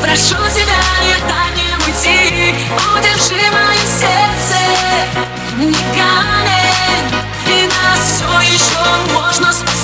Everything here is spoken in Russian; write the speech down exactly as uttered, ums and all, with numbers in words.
прошу тебя, не дай мне уйти. Удержи мое сердце, не камень, и нас все еще можно спасти.